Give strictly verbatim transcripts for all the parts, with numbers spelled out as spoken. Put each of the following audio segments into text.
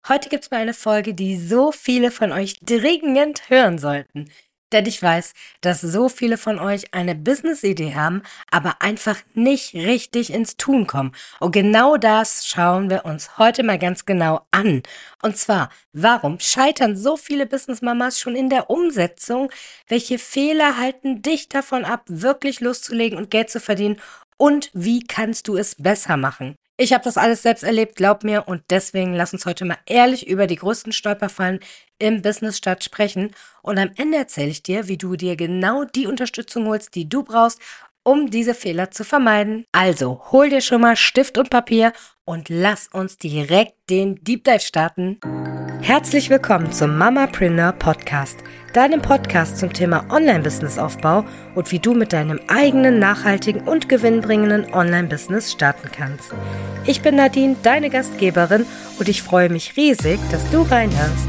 Heute gibt's mal eine Folge, die so viele von euch dringend hören sollten. Denn ich weiß, dass so viele von euch eine Business-Idee haben, aber einfach nicht richtig ins Tun kommen. Und genau das schauen wir uns heute mal ganz genau an. Und zwar, warum scheitern so viele Business-Mamas schon in der Umsetzung? Welche Fehler halten dich davon ab, wirklich loszulegen und Geld zu verdienen? Und wie kannst du es besser machen? Ich habe das alles selbst erlebt, glaub mir, und deswegen lass uns heute mal ehrlich über die größten Stolperfallen im Business-Start sprechen. Und am Ende erzähle ich dir, wie du dir genau die Unterstützung holst, die du brauchst, um diese Fehler zu vermeiden. Also, hol dir schon mal Stift und Papier und lass uns direkt den Deep Dive starten. Herzlich willkommen zum Mamapreneur Podcast, deinem Podcast zum Thema Online-Business-Aufbau und wie du mit deinem eigenen, nachhaltigen und gewinnbringenden Online-Business starten kannst. Ich bin Nadine, deine Gastgeberin, und ich freue mich riesig, dass du reinhörst.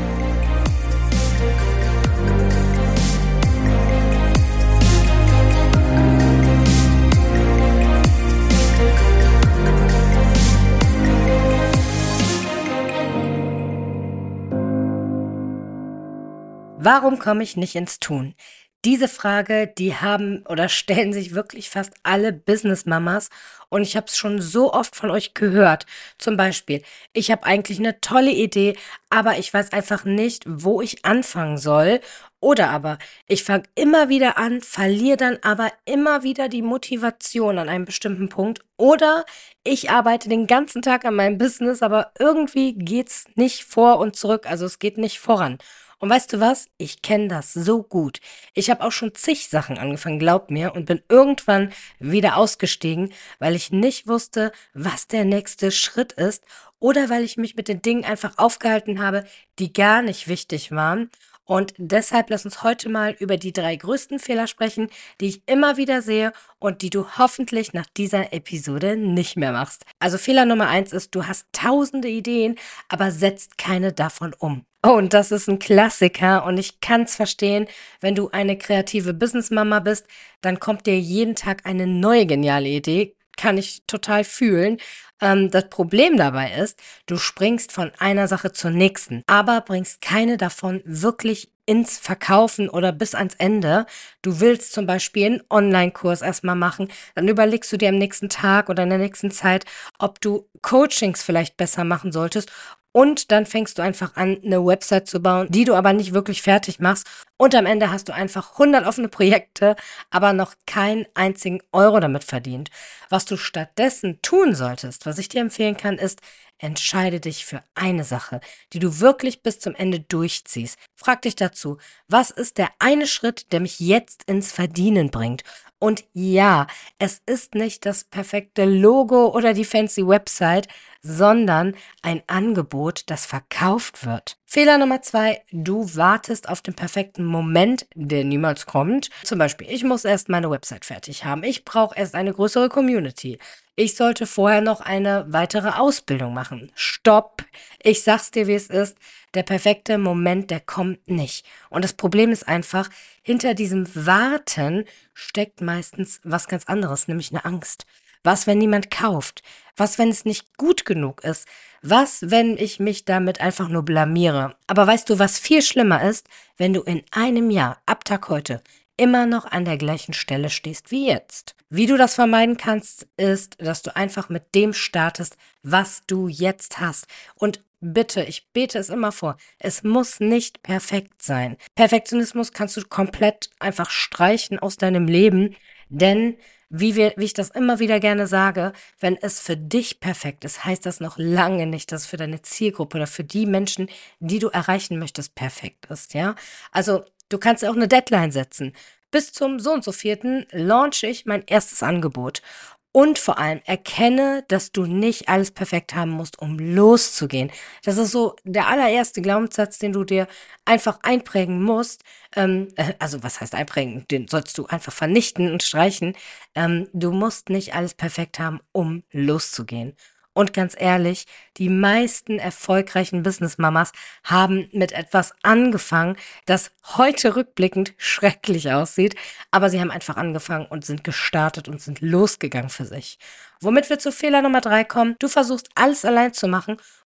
Warum komme ich nicht ins Tun? Diese Frage, die haben oder stellen sich wirklich fast alle Business-Mamas, und ich habe es schon so oft von euch gehört. Zum Beispiel, ich habe eigentlich eine tolle Idee, aber ich weiß einfach nicht, wo ich anfangen soll. Oder aber, ich fange immer wieder an, verliere dann aber immer wieder die Motivation an einem bestimmten Punkt. Oder ich arbeite den ganzen Tag an meinem Business, aber irgendwie geht's nicht vor und zurück, also es geht nicht voran. Und weißt du was? Ich kenne das so gut. Ich habe auch schon zig Sachen angefangen, glaub mir, und bin irgendwann wieder ausgestiegen, weil ich nicht wusste, was der nächste Schritt ist, oder weil ich mich mit den Dingen einfach aufgehalten habe, die gar nicht wichtig waren. Und deshalb lass uns heute mal über die drei größten Fehler sprechen, die ich immer wieder sehe und die du hoffentlich nach dieser Episode nicht mehr machst. Also Fehler Nummer eins ist, du hast tausende Ideen, aber setzt keine davon um. Oh, und das ist ein Klassiker, und ich kann's verstehen, wenn du eine kreative Businessmama bist, dann kommt dir jeden Tag eine neue geniale Idee. Kann ich total fühlen. Ähm, das Problem dabei ist, du springst von einer Sache zur nächsten, aber bringst keine davon wirklich ins Verkaufen oder bis ans Ende. Du willst zum Beispiel einen Online-Kurs erstmal machen, dann überlegst du dir am nächsten Tag oder in der nächsten Zeit, ob du Coachings vielleicht besser machen solltest. Und dann fängst du einfach an, eine Website zu bauen, die du aber nicht wirklich fertig machst. Und am Ende hast du einfach hundert offene Projekte, aber noch keinen einzigen Euro damit verdient. Was du stattdessen tun solltest, was ich dir empfehlen kann, ist, entscheide dich für eine Sache, die du wirklich bis zum Ende durchziehst. Frag dich dazu, was ist der eine Schritt, der mich jetzt ins Verdienen bringt? Und ja, es ist nicht das perfekte Logo oder die fancy Website, sondern ein Angebot, das verkauft wird. Fehler Nummer zwei, du wartest auf den perfekten Moment, der niemals kommt. Zum Beispiel, ich muss erst meine Website fertig haben. Ich brauche erst eine größere Community. Ich sollte vorher noch eine weitere Ausbildung machen. Stopp! Ich sag's dir, wie es ist. Der perfekte Moment, der kommt nicht. Und das Problem ist einfach, hinter diesem Warten steckt meistens was ganz anderes, nämlich eine Angst. Was, wenn niemand kauft? Was, wenn es nicht gut genug ist? Was, wenn ich mich damit einfach nur blamiere? Aber weißt du, was viel schlimmer ist? Wenn du in einem Jahr, ab Tag heute, immer noch an der gleichen Stelle stehst wie jetzt. Wie du das vermeiden kannst, ist, dass du einfach mit dem startest, was du jetzt hast. Und bitte, ich bete es immer vor, es muss nicht perfekt sein. Perfektionismus kannst du komplett einfach streichen aus deinem Leben, denn wie, wir, wie ich das immer wieder gerne sage, wenn es für dich perfekt ist, heißt das noch lange nicht, dass es für deine Zielgruppe oder für die Menschen, die du erreichen möchtest, perfekt ist, ja? Also, du kannst ja auch eine Deadline setzen. Bis zum so und so vierten launche ich mein erstes Angebot. Und vor allem erkenne, dass du nicht alles perfekt haben musst, um loszugehen. Das ist so der allererste Glaubenssatz, den du dir einfach einprägen musst. Ähm, äh, also was heißt einprägen? Den sollst du einfach vernichten und streichen. Ähm, du musst nicht alles perfekt haben, um loszugehen. Und ganz ehrlich, die meisten erfolgreichen Business-Mamas haben mit etwas angefangen, das heute rückblickend schrecklich aussieht, aber sie haben einfach angefangen und sind gestartet und sind losgegangen für sich. Womit wir zu Fehler Nummer drei kommen: Du versuchst alles allein zu machen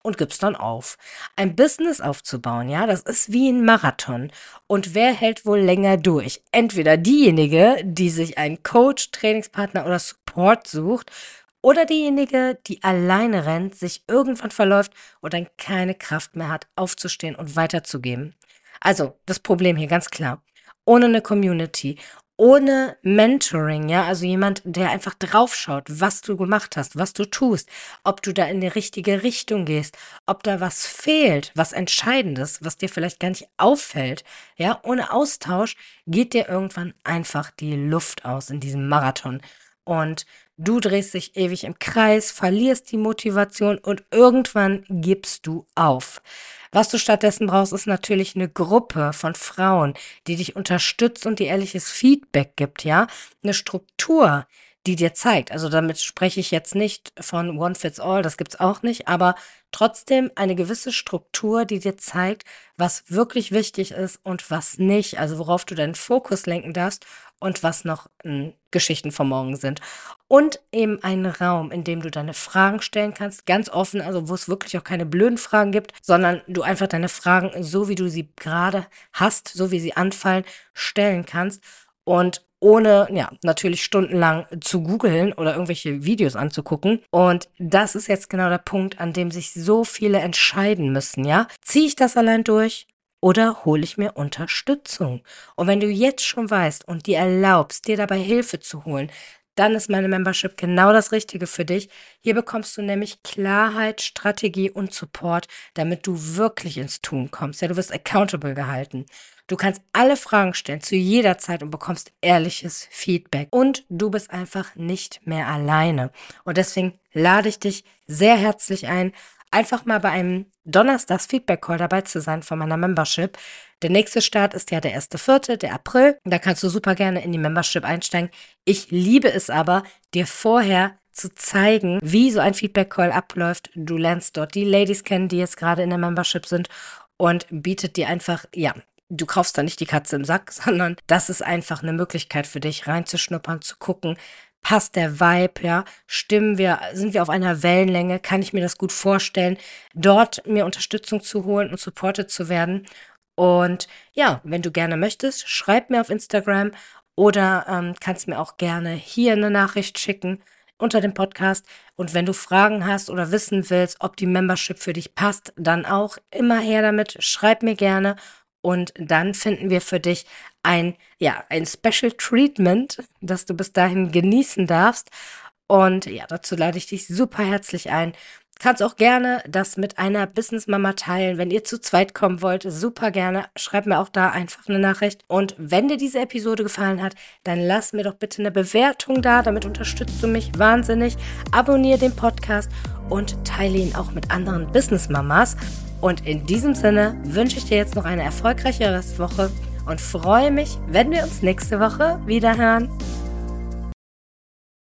und gibst dann auf. Ein Business aufzubauen, ja, das ist wie ein Marathon. Und wer hält wohl länger durch? Entweder diejenige, die sich einen Coach, Trainingspartner oder Support sucht, oder diejenige, die alleine rennt, sich irgendwann verläuft und dann keine Kraft mehr hat, aufzustehen und weiterzugeben. Also, das Problem hier ganz klar. Ohne eine Community, ohne Mentoring, ja, also jemand, der einfach draufschaut, was du gemacht hast, was du tust, ob du da in die richtige Richtung gehst, ob da was fehlt, was Entscheidendes, was dir vielleicht gar nicht auffällt, ja, ohne Austausch geht dir irgendwann einfach die Luft aus in diesem Marathon. Und du drehst dich ewig im Kreis, verlierst die Motivation und irgendwann gibst du auf. Was du stattdessen brauchst, ist natürlich eine Gruppe von Frauen, die dich unterstützt und dir ehrliches Feedback gibt, ja? Eine Struktur, die dir zeigt. Also damit spreche ich jetzt nicht von One Fits All, das gibt's auch nicht, aber trotzdem eine gewisse Struktur, die dir zeigt, was wirklich wichtig ist und was nicht, also worauf du deinen Fokus lenken darfst und was noch mh, Geschichten vom Morgen sind. Und eben einen Raum, in dem du deine Fragen stellen kannst, ganz offen, also wo es wirklich auch keine blöden Fragen gibt, sondern du einfach deine Fragen, so wie du sie gerade hast, so wie sie anfallen, stellen kannst und ohne, ja, natürlich stundenlang zu googeln oder irgendwelche Videos anzugucken. Und das ist jetzt genau der Punkt, an dem sich so viele entscheiden müssen, ja? Ziehe ich das allein durch? Oder hole ich mir Unterstützung? Und wenn du jetzt schon weißt und dir erlaubst, dir dabei Hilfe zu holen, dann ist meine Membership genau das Richtige für dich. Hier bekommst du nämlich Klarheit, Strategie und Support, damit du wirklich ins Tun kommst. Ja, du wirst accountable gehalten. Du kannst alle Fragen stellen zu jeder Zeit und bekommst ehrliches Feedback. Und du bist einfach nicht mehr alleine. Und deswegen lade ich dich sehr herzlich ein, einfach mal bei einem Donnerstags-Feedback-Call dabei zu sein von meiner Membership. Der nächste Start ist ja der erste Vierte, der April. Da kannst du super gerne in die Membership einsteigen. Ich liebe es aber, dir vorher zu zeigen, wie so ein Feedback-Call abläuft. Du lernst dort die Ladies kennen, die jetzt gerade in der Membership sind und bietet dir einfach, ja, du kaufst da nicht die Katze im Sack, sondern das ist einfach eine Möglichkeit für dich, reinzuschnuppern, zu gucken, passt der Vibe, ja, stimmen wir, sind wir auf einer Wellenlänge, kann ich mir das gut vorstellen, dort mir Unterstützung zu holen und supported zu werden. Und ja, wenn du gerne möchtest, schreib mir auf Instagram oder ähm, kannst mir auch gerne hier eine Nachricht schicken unter dem Podcast. Und wenn du Fragen hast oder wissen willst, ob die Membership für dich passt, dann auch immer her damit, schreib mir gerne. Und dann finden wir für dich ein, ja, ein Special Treatment, das du bis dahin genießen darfst. Und ja, dazu lade ich dich super herzlich ein. Kannst auch gerne das mit einer Businessmama teilen. Wenn ihr zu zweit kommen wollt, super gerne. Schreib mir auch da einfach eine Nachricht. Und wenn dir diese Episode gefallen hat, dann lass mir doch bitte eine Bewertung da. Damit unterstützt du mich wahnsinnig. Abonniere den Podcast und teile ihn auch mit anderen Businessmamas. Und in diesem Sinne wünsche ich dir jetzt noch eine erfolgreiche Restwoche und freue mich, wenn wir uns nächste Woche wieder hören.